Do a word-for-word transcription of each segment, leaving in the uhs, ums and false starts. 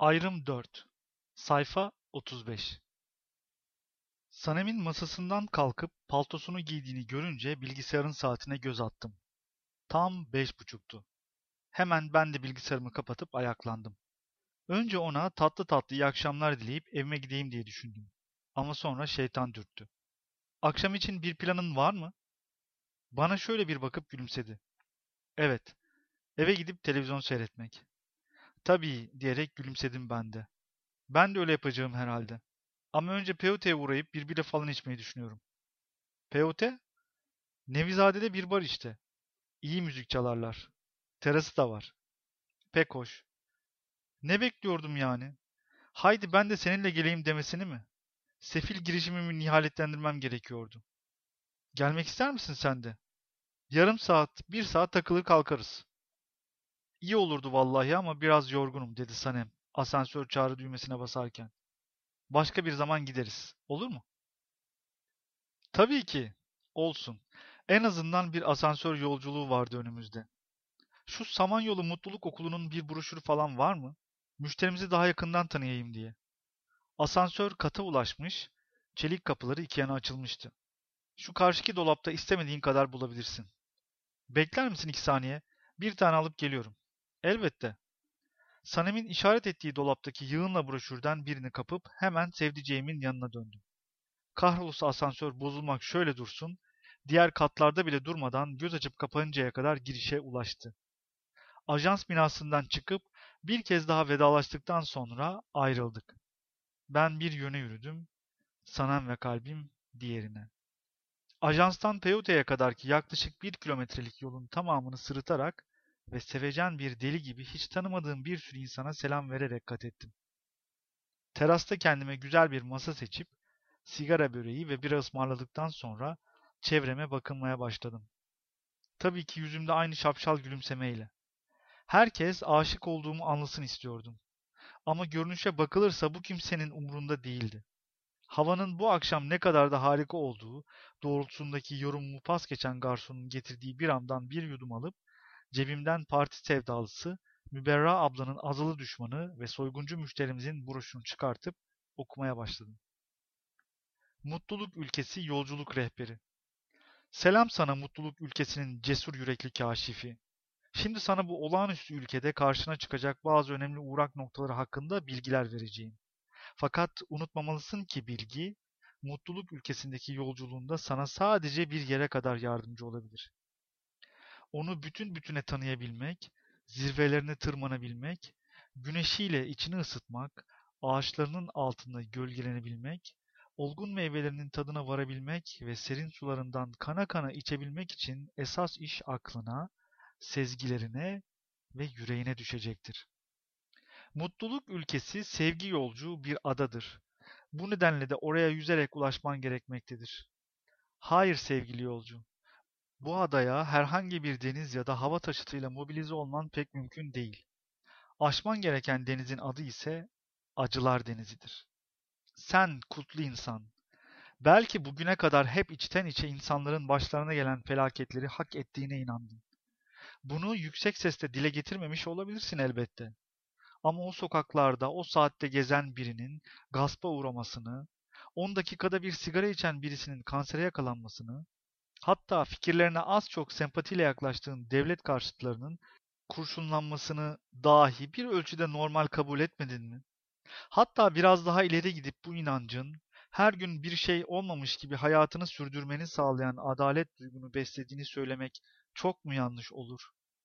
Ayrım dört. Sayfa otuz beş. Sanem'in masasından kalkıp paltosunu giydiğini görünce bilgisayarın saatine göz attım. Tam beş buçuktu. Hemen ben de bilgisayarımı kapatıp ayaklandım. Önce ona tatlı tatlı iyi akşamlar dileyip evime gideyim diye düşündüm. Ama sonra şeytan dürttü. Akşam için bir planın var mı? Bana şöyle bir bakıp gülümsedi. Evet, eve gidip televizyon seyretmek. Tabii diyerek gülümsedim ben de. Ben de öyle yapacağım herhalde. Ama önce P O T'ye uğrayıp bir bira falan içmeyi düşünüyorum. P O T? Nevizade'de bir bar işte. İyi müzik çalarlar. Terası da var. Pek hoş. Ne bekliyordum yani? Haydi ben de seninle geleyim demesini mi? Sefil girişimimi nihaletlendirmem gerekiyordu. Gelmek ister misin sen de? Yarım saat, bir saat takılır kalkarız. İyi olurdu vallahi ama biraz yorgunum dedi Sanem. Asansör çağrı düğmesine basarken. Başka bir zaman gideriz. Olur mu? Tabii ki. Olsun. En azından bir asansör yolculuğu vardı önümüzde. Şu Samanyolu Mutluluk Okulu'nun bir broşürü falan var mı? Müşterimizi daha yakından tanıyayım diye. Asansör kata ulaşmış, çelik kapıları iki yana açılmıştı. Şu karşıki dolapta istemediğin kadar bulabilirsin. Bekler misin iki saniye? Bir tane alıp geliyorum. Elbette. Sanem'in işaret ettiği dolaptaki yığınla broşürden birini kapıp hemen sevdiceğimin yanına döndüm. Kahrolası asansör bozulmak şöyle dursun, diğer katlarda bile durmadan göz açıp kapanıncaya kadar girişe ulaştı. Ajans binasından çıkıp bir kez daha vedalaştıktan sonra ayrıldık. Ben bir yöne yürüdüm, Sanem ve kalbim diğerine. Ajanstan P O T'ye kadarki yaklaşık bir kilometrelik yolun tamamını sırıtarak ve sevecen bir deli gibi hiç tanımadığım bir sürü insana selam vererek kat ettim. Terasta kendime güzel bir masa seçip sigara böreği ve bira ısmarladıktan sonra çevreme bakınmaya başladım. Tabii ki yüzümde aynı şapşal gülümsemeyle. Herkes aşık olduğumu anlasın istiyordum. Ama görünüşe bakılırsa bu kimsenin umrunda değildi. Havanın bu akşam ne kadar da harika olduğu doğrultusundaki yorumumu pas geçen garsonun getirdiği biramdan bir yudum alıp cebimden parti sevdalısı Müberra ablanın azılı düşmanı ve soyguncu müşterimizin broşürünü çıkartıp okumaya başladım. Mutluluk ülkesi yolculuk rehberi. Selam sana mutluluk ülkesinin cesur yürekli kaşifi. Şimdi sana bu olağanüstü ülkede karşına çıkacak bazı önemli uğrak noktaları hakkında bilgiler vereceğim. Fakat unutmamalısın ki bilgi, mutluluk ülkesindeki yolculuğunda sana sadece bir yere kadar yardımcı olabilir. Onu bütün bütüne tanıyabilmek, zirvelerine tırmanabilmek, güneşiyle içini ısıtmak, ağaçlarının altında gölgelenebilmek, olgun meyvelerinin tadına varabilmek ve serin sularından kana kana içebilmek için esas iş aklına, sezgilerine ve yüreğine düşecektir. Mutluluk ülkesi sevgi yolcu bir adadır. Bu nedenle de oraya yüzerek ulaşman gerekmektedir. Hayır sevgili yolcu, bu adaya herhangi bir deniz ya da hava taşıtıyla mobilize olman pek mümkün değil. Aşman gereken denizin adı ise Acılar Denizi'dir. Sen kutlu insan, belki bugüne kadar hep içten içe insanların başlarına gelen felaketleri hak ettiğine inandın. Bunu yüksek sesle dile getirmemiş olabilirsin elbette. Ama o sokaklarda o saatte gezen birinin gaspa uğramasını, on dakikada bir sigara içen birisinin kansere yakalanmasını, hatta fikirlerine az çok sempatiyle yaklaştığın devlet karşıtlarının kurşunlanmasını dahi bir ölçüde normal kabul etmedin mi? Hatta biraz daha ileri gidip bu inancın her gün bir şey olmamış gibi hayatını sürdürmeni sağlayan adalet duygunu beslediğini söylemek çok mu yanlış olur?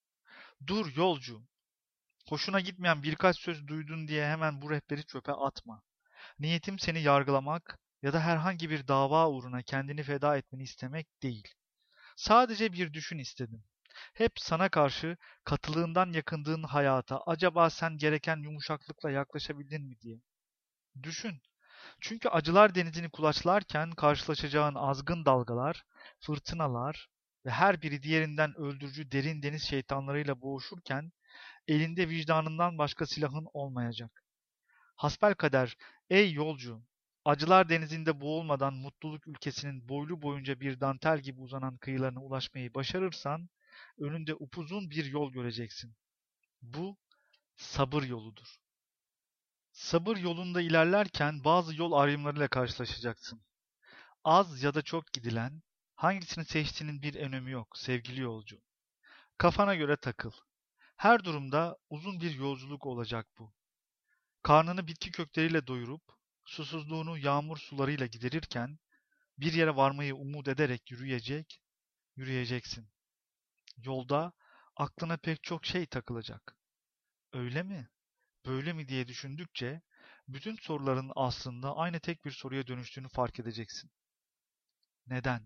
Dur yolcu, hoşuna gitmeyen birkaç söz duydun diye hemen bu rehberi çöpe atma. Niyetim seni yargılamak ya da herhangi bir dava uğruna kendini feda etmeni istemek değil. Sadece bir düşün istedim. Hep sana karşı katılığından yakındığın hayata acaba sen gereken yumuşaklıkla yaklaşabildin mi diye. Düşün. Çünkü acılar denizini kulaçlarken karşılaşacağın azgın dalgalar, fırtınalar ve her biri diğerinden öldürücü derin deniz şeytanlarıyla boğuşurken elinde vicdanından başka silahın olmayacak. Hasbelkader, ey yolcu, acılar denizinde boğulmadan mutluluk ülkesinin boylu boyunca bir dantel gibi uzanan kıyılarına ulaşmayı başarırsan, önünde upuzun bir yol göreceksin. Bu sabır yoludur. Sabır yolunda ilerlerken bazı yol ayrımlarıyla karşılaşacaksın. Az ya da çok gidilen, hangisini seçtiğinin bir önemi yok sevgili yolcu. Kafana göre takıl. Her durumda uzun bir yolculuk olacak bu. Karnını bitki kökleriyle doyurup, susuzluğunu yağmur sularıyla giderirken, bir yere varmayı umut ederek yürüyecek, yürüyeceksin. Yolda aklına pek çok şey takılacak. Öyle mi? Böyle mi diye düşündükçe, bütün soruların aslında aynı tek bir soruya dönüştüğünü fark edeceksin. Neden?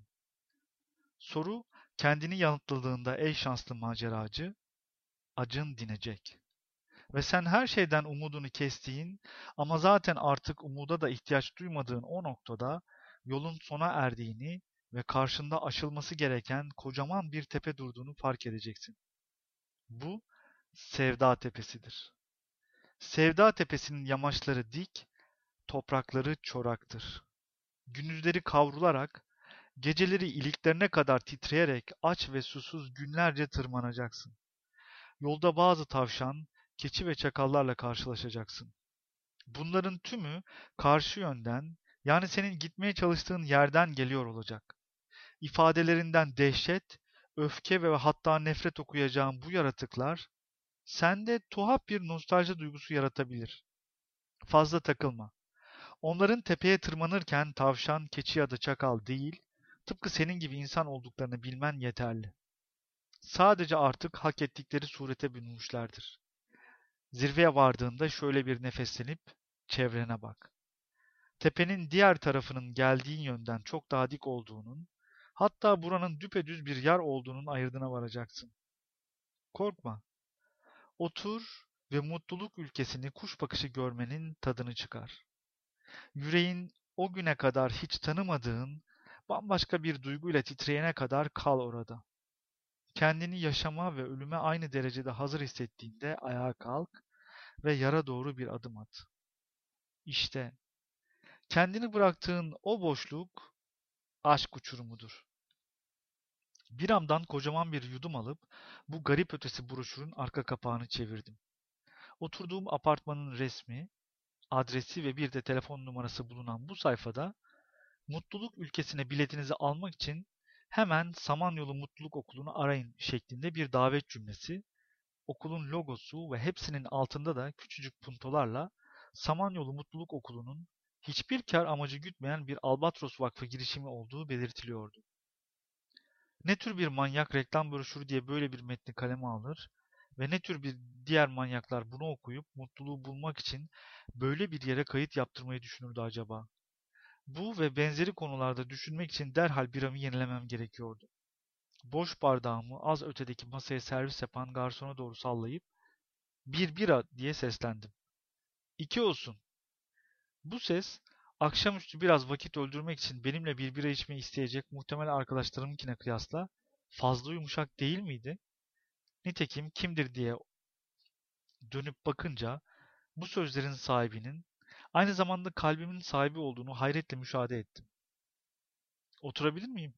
Soru, kendini yanıtladığında ey şanslı maceracı, acın dinecek. Ve sen her şeyden umudunu kestiğin ama zaten artık umuda da ihtiyaç duymadığın o noktada yolun sona erdiğini ve karşında aşılması gereken kocaman bir tepe durduğunu fark edeceksin. Bu Sevda Tepesi'dir. Sevda Tepesi'nin yamaçları dik, toprakları çoraktır. Gündüzleri kavrularak, geceleri iliklerine kadar titreyerek aç ve susuz günlerce tırmanacaksın. Yolda bazı tavşan, keçi ve çakallarla karşılaşacaksın. Bunların tümü karşı yönden, yani senin gitmeye çalıştığın yerden geliyor olacak. İfadelerinden dehşet, öfke ve hatta nefret okuyacağın bu yaratıklar, sende tuhaf bir nostalji duygusu yaratabilir. Fazla takılma. Onların tepeye tırmanırken tavşan, keçi ya da çakal değil, tıpkı senin gibi insan olduklarını bilmen yeterli. Sadece artık hak ettikleri surete bürünmüşlerdir. Zirveye vardığında şöyle bir nefeslenip çevrene bak. Tepenin diğer tarafının geldiğin yönden çok daha dik olduğunun, hatta buranın düpedüz bir yer olduğunun ayırdına varacaksın. Korkma. Otur ve mutluluk ülkesini kuş bakışı görmenin tadını çıkar. Yüreğin o güne kadar hiç tanımadığın bambaşka bir duyguyla titreyene kadar kal orada. Kendini yaşama ve ölüme aynı derecede hazır hissettiğinde ayağa kalk ve yara doğru bir adım at. İşte kendini bıraktığın o boşluk aşk uçurumudur. Bir amdan kocaman bir yudum alıp bu garip ötesi broşürün arka kapağını çevirdim. Oturduğum apartmanın resmi, adresi ve bir de telefon numarası bulunan bu sayfada mutluluk ülkesine biletinizi almak için hemen Samanyolu Mutluluk Okulu'nu arayın şeklinde bir davet cümlesi, okulun logosu ve hepsinin altında da küçücük puntolarla Samanyolu Mutluluk Okulu'nun hiçbir kar amacı gütmeyen bir Albatros Vakfı girişimi olduğu belirtiliyordu. Ne tür bir manyak reklam broşürü diye böyle bir metni kaleme alır ve ne tür bir diğer manyaklar bunu okuyup mutluluğu bulmak için böyle bir yere kayıt yaptırmayı düşünürdü acaba? Bu ve benzeri konularda düşünmek için derhal biramı yenilemem gerekiyordu. Boş bardağımı az ötedeki masaya servis yapan garsona doğru sallayıp bir bira diye seslendim. İki olsun. Bu ses akşamüstü biraz vakit öldürmek için benimle bir bira içmeyi isteyecek muhtemel arkadaşlarımınkine kıyasla fazla yumuşak değil miydi? Nitekim kimdir diye dönüp bakınca bu sözlerin sahibinin aynı zamanda kalbimin sahibi olduğunu hayretle müşahede ettim. Oturabilir miyim?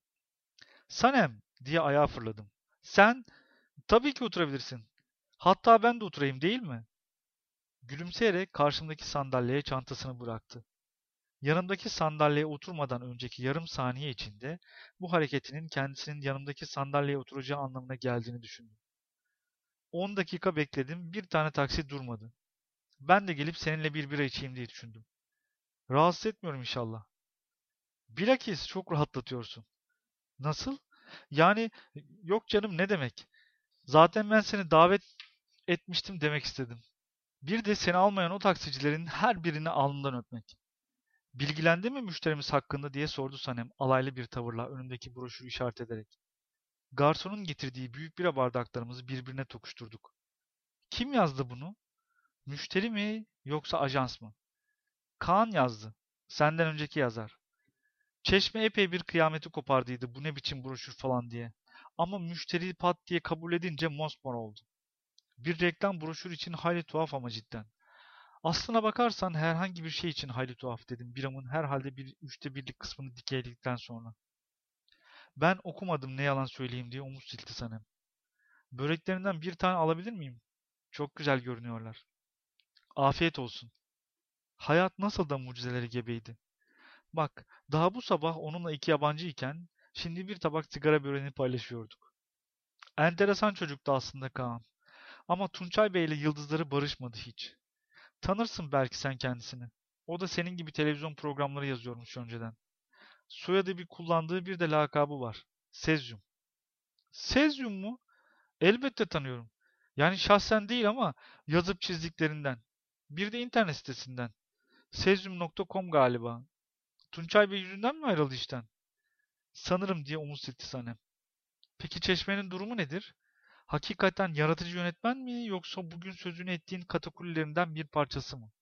Sanem diye ayağa fırladım. Sen tabii ki oturabilirsin. Hatta ben de oturayım değil mi? Gülümseyerek karşımdaki sandalyeye çantasını bıraktı. Yanımdaki sandalyeye oturmadan önceki yarım saniye içinde bu hareketinin kendisinin yanımdaki sandalyeye oturacağı anlamına geldiğini düşündüm. On dakika bekledim, bir tane taksi durmadı. Ben de gelip seninle bir bira içeyim diye düşündüm. Rahatsız etmiyorum inşallah. Bilakis çok rahatlatıyorsun. Nasıl? Yani yok canım ne demek? Zaten ben seni davet etmiştim demek istedim. Bir de seni almayan o taksicilerin her birini alnından öpmek. Bilgilendi mi müşterimiz hakkında diye sordu Sanem alaylı bir tavırla önümdeki broşürü işaret ederek. Garsonun getirdiği büyük bira bardaklarımızı birbirine tokuşturduk. Kim yazdı bunu? Müşteri mi yoksa ajans mı? Kaan yazdı. Senden önceki yazar. Çeşme epey bir kıyameti kopardıydı bu ne biçim broşür falan diye. Ama müşteri pat diye kabul edince mosmor oldu. Bir reklam broşür için hayli tuhaf ama cidden. Aslına bakarsan herhangi bir şey için hayli tuhaf dedim biramın herhalde bir üçte birlik kısmını dikeyledikten sonra. Ben okumadım ne yalan söyleyeyim diye omuz silkti Sanem. Böreklerinden bir tane alabilir miyim? Çok güzel görünüyorlar. Afiyet olsun. Hayat nasıl da mucizeleri gebeydi. Bak, daha bu sabah onunla iki yabancı iken şimdi bir tabak sigara böreğini paylaşıyorduk. Enteresan çocuktu aslında Kaan. Ama Tunçay Bey ile yıldızları barışmadı hiç. Tanırsın belki sen kendisini. O da senin gibi televizyon programları yazıyormuş önceden. Soyadı bir kullandığı bir de lakabı var. Sezyum. Sezyum mu? Elbette tanıyorum. Yani şahsen değil ama yazıp çizdiklerinden. Bir de internet sitesinden. sezyum nokta com galiba. Tunçay Bey yüzünden mi ayrıldı işten? Sanırım diye omuz silkti Sanem. Peki Çeşme'nin durumu nedir? Hakikaten yaratıcı yönetmen mi yoksa bugün sözünü ettiğin katakullerinden bir parçası mı?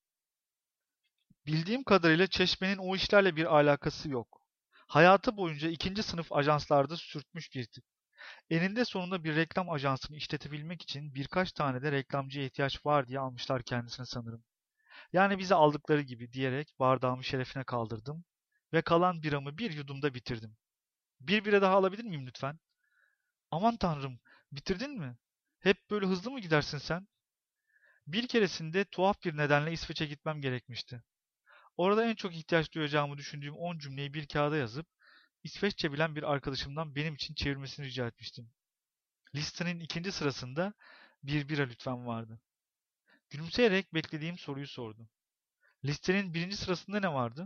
Bildiğim kadarıyla Çeşme'nin o işlerle bir alakası yok. Hayatı boyunca ikinci sınıf ajanslarda sürtmüş bir tip. Eninde sonunda bir reklam ajansını işletebilmek için birkaç tane de reklamcıya ihtiyaç var diye almışlar kendisine sanırım. Yani bizi aldıkları gibi diyerek bardağımı şerefine kaldırdım ve kalan biramı bir yudumda bitirdim. Bir bira daha alabilir miyim lütfen? Aman tanrım, bitirdin mi? Hep böyle hızlı mı gidersin sen? Bir keresinde tuhaf bir nedenle İsveç'e gitmem gerekmişti. Orada en çok ihtiyaç duyacağımı düşündüğüm on cümleyi bir kağıda yazıp İsveççe bilen bir arkadaşımdan benim için çevirmesini rica etmiştim. Listenin ikinci sırasında bir bira lütfen vardı. Gülümseyerek beklediğim soruyu sordu. Listenin birinci sırasında ne vardı?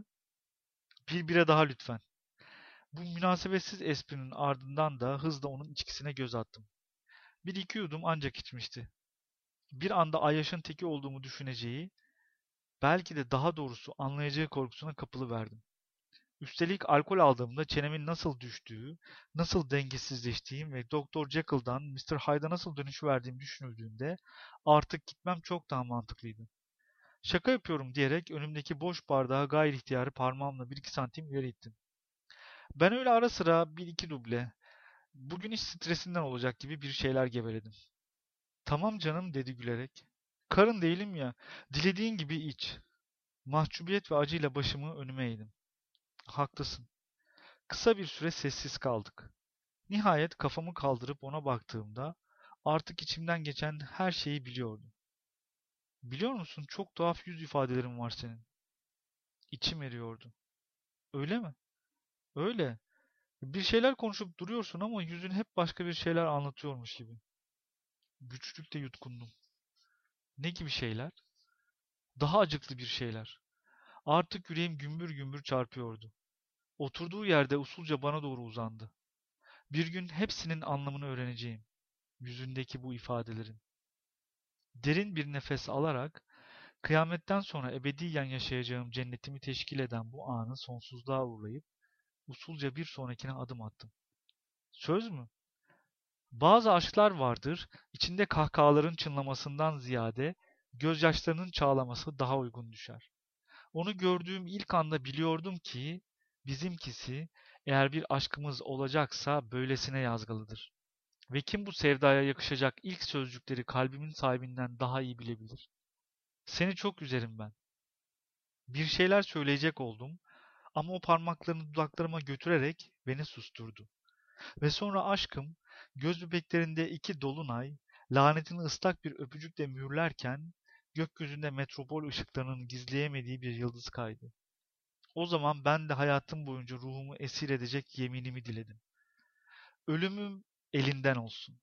Bir bira daha lütfen. Bu münasebetsiz esprinin ardından da hızla onun içkisine göz attım. Bir iki yudum ancak içmişti. Bir anda Ayyaş'ın teki olduğumu düşüneceği, belki de daha doğrusu anlayacağı korkusuna kapılıverdim. Üstelik alkol aldığımda çenemin nasıl düştüğü, nasıl dengesizleştiğim ve Doktor Jekyll'dan Mister Hyde'a nasıl dönüşüverdiğim düşünüldüğünde artık gitmem çok daha mantıklıydı. Şaka yapıyorum diyerek önümdeki boş bardağı gayri ihtiyari parmağımla bir iki santim ileri ittim. Ben öyle ara sıra bir iki duble, bugün iş stresinden olacak gibi bir şeyler geveledim. Tamam canım dedi gülerek. Karın değilim ya, dilediğin gibi iç. Mahcubiyet ve acıyla başımı önüme eğdim. Haklısın. Kısa bir süre sessiz kaldık. Nihayet kafamı kaldırıp ona baktığımda artık içimden geçen her şeyi biliyordum. Biliyor musun çok tuhaf yüz ifadelerin var senin. İçim eriyordu. Öyle mi? Öyle. Bir şeyler konuşup duruyorsun ama yüzün hep başka bir şeyler anlatıyormuş gibi. Güçlükle yutkundum. Ne gibi şeyler? Daha acıklı bir şeyler. Artık yüreğim gümbür gümbür çarpıyordu. Oturduğu yerde usulca bana doğru uzandı. Bir gün hepsinin anlamını öğreneceğim. Yüzündeki bu ifadelerin. Derin bir nefes alarak kıyametten sonra ebediyen yaşayacağım cennetimi teşkil eden bu anı sonsuzluğa uğurlayıp usulca bir sonrakine adım attım. Söz mü? Bazı aşklar vardır, içinde kahkahaların çınlamasından ziyade gözyaşlarının çağlaması daha uygun düşer. Onu gördüğüm ilk anda biliyordum ki bizimkisi eğer bir aşkımız olacaksa böylesine yazgılıdır. Ve kim bu sevdaya yakışacak ilk sözcükleri kalbimin sahibinden daha iyi bilebilir? Seni çok üzerim ben. Bir şeyler söyleyecek oldum ama o parmaklarını dudaklarıma götürerek beni susturdu. Ve sonra aşkım göz bebeklerinde iki dolunay lanetini ıslak bir öpücükle mühürlerken gökyüzünde metropol ışıklarının gizleyemediği bir yıldız kaydı. O zaman ben de hayatım boyunca ruhumu esir edecek yeminimi diledim. Ölümüm elinden olsun.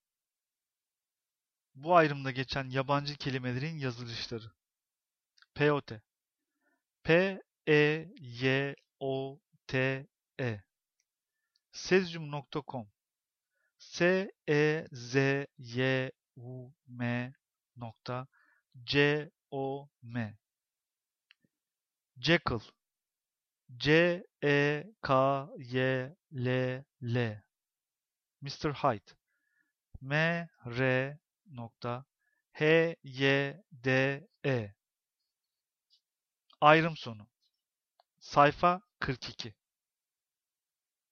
Bu ayrımda geçen yabancı kelimelerin yazılışları. Peyote. P E Y O T E. Sezyum nokta com. S E Z Y U M nokta C O M. Jekyll. C E K Y L L. Mister Hyde. M R nokta H Y D E. Ayrım sonu. Sayfa kırk iki.